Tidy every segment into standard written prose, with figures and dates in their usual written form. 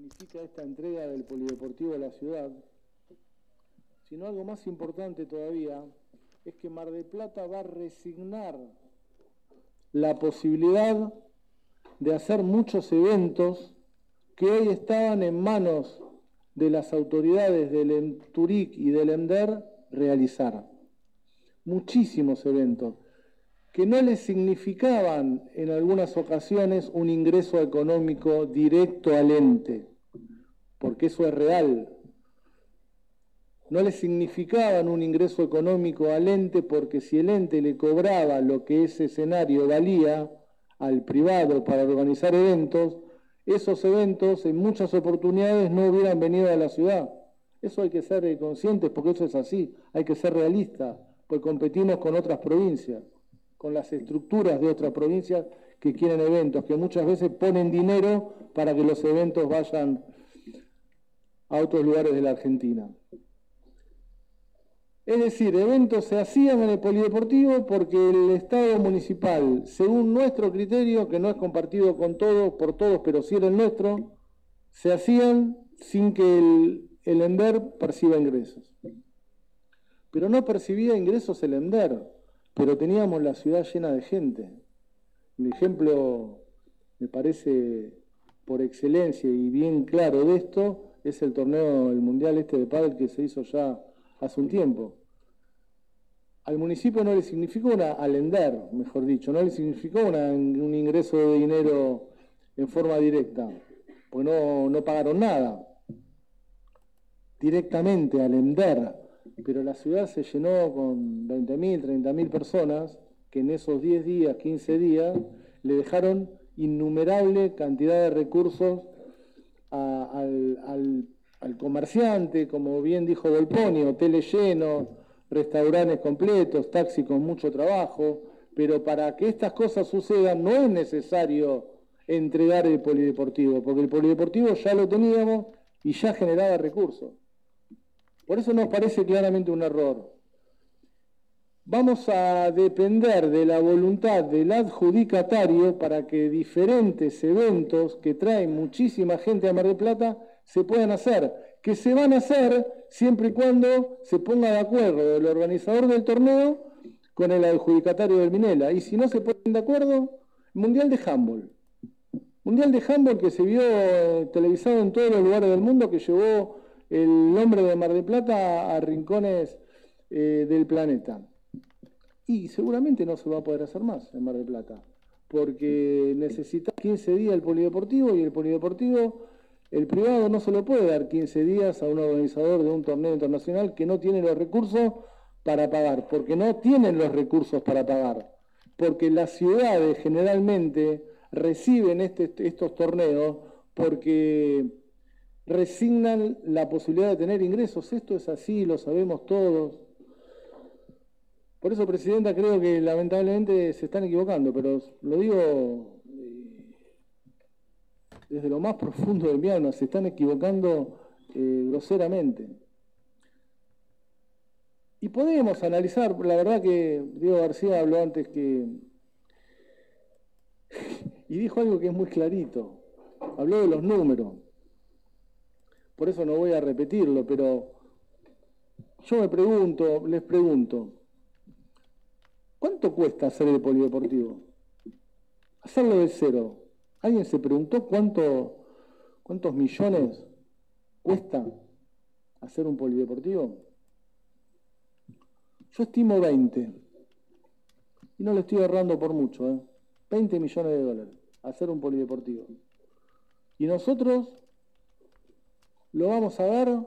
significa esta entrega del polideportivo a la ciudad, sino algo más importante todavía, es que Mar del Plata va a resignar la posibilidad de hacer muchos eventos que hoy estaban en manos de las autoridades del ENTURIC y del ENDER realizar. Muchísimos eventos que no les significaban en algunas ocasiones un ingreso económico directo al ente, porque eso es real. No les significaban un ingreso económico al ente porque si el ente le cobraba lo que ese escenario valía al privado para organizar eventos, esos eventos en muchas oportunidades no hubieran venido a la ciudad. Eso hay que ser conscientes porque eso es así, hay que ser realistas, pues competimos con otras provincias, con las estructuras de otras provincias que quieren eventos, que muchas veces ponen dinero para que los eventos vayan a otros lugares de la Argentina. Es decir, eventos se hacían en el polideportivo porque el Estado municipal, según nuestro criterio, que no es compartido con todos, por todos, pero sí era el nuestro, se hacían sin que el ENDER perciba ingresos. Pero no percibía ingresos el ENDER, pero teníamos la ciudad llena de gente. El ejemplo, me parece, por excelencia y bien claro de esto, es el torneo, el mundial de pádel que se hizo ya hace un tiempo. Al municipio no le significó al ENDER, mejor dicho, no le significó un ingreso de dinero en forma directa, porque no pagaron nada directamente al ENDER, pero la ciudad se llenó con 20.000, 30.000 personas que en esos 10 días, 15 días, le dejaron innumerable cantidad de recursos al comerciante, como bien dijo Volponi, hoteles llenos, restaurantes completos, taxis con mucho trabajo, pero para que estas cosas sucedan no es necesario entregar el polideportivo, porque el polideportivo ya lo teníamos y ya generaba recursos. Por eso nos parece claramente un error. Vamos a depender de la voluntad del adjudicatario para que diferentes eventos que traen muchísima gente a Mar del Plata se puedan hacer, que se van a hacer siempre y cuando se ponga de acuerdo el organizador del torneo con el adjudicatario del Minela. Y si no se ponen de acuerdo, Mundial de Handball. Mundial de Handball que se vio televisado en todos los lugares del mundo, que llevó el nombre de Mar del Plata a rincones del planeta. Y seguramente no se va a poder hacer más en Mar del Plata, porque necesita 15 días el polideportivo y el polideportivo, el privado no se lo puede dar 15 días a un organizador de un torneo internacional que no tiene los recursos para pagar, porque no tienen los recursos para pagar, porque las ciudades generalmente reciben estos torneos porque resignan la posibilidad de tener ingresos. Esto es así, lo sabemos todos. Por eso, Presidenta, creo que lamentablemente se están equivocando, pero lo digo desde lo más profundo de mi alma, se están equivocando groseramente. Y podemos analizar, la verdad que Diego García habló antes y dijo algo que es muy clarito, habló de los números, por eso no voy a repetirlo, pero yo les pregunto, ¿cuánto cuesta hacer el polideportivo? Hacerlo de cero. ¿Alguien se preguntó cuántos millones cuesta hacer un polideportivo? Yo estimo 20. Y no le estoy errando por mucho, 20 millones de dólares hacer un polideportivo. Y nosotros lo vamos a ver,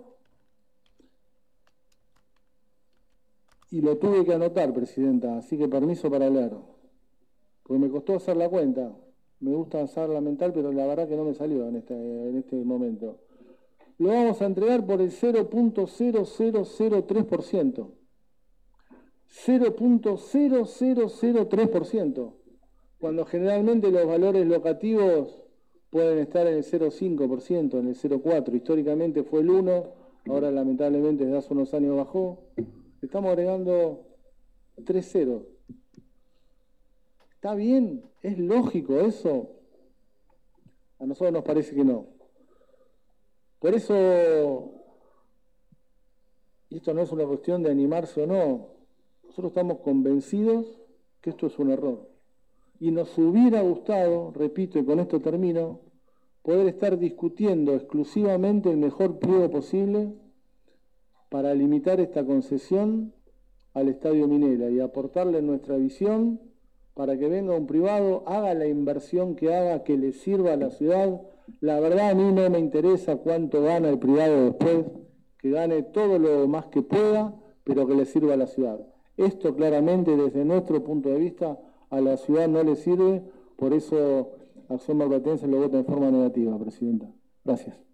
y lo tuve que anotar, Presidenta, así que permiso para leer, porque me costó hacer la cuenta. Me gusta hacer la mental, pero la verdad que no me salió en este momento. Lo vamos a entregar por el 0.0003%. 0.0003%, cuando generalmente los valores locativos pueden estar en el 0.5%, en el 0.4%. Históricamente fue el 1%, ahora lamentablemente desde hace unos años bajó. Estamos agregando 3 ceros. ¿Está bien? ¿Es lógico eso? A nosotros nos parece que no. Por eso, y esto no es una cuestión de animarse o no, nosotros estamos convencidos que esto es un error. Y nos hubiera gustado, repito, y con esto termino, poder estar discutiendo exclusivamente el mejor pliego posible para limitar esta concesión al Estadio Minela y aportarle nuestra visión para que venga un privado, haga la inversión que haga, que le sirva a la ciudad. La verdad a mí no me interesa cuánto gana el privado después, que gane todo lo más que pueda, pero que le sirva a la ciudad. Esto claramente desde nuestro punto de vista a la ciudad no le sirve, por eso Acción Marplatense lo vota en forma negativa, Presidenta. Gracias.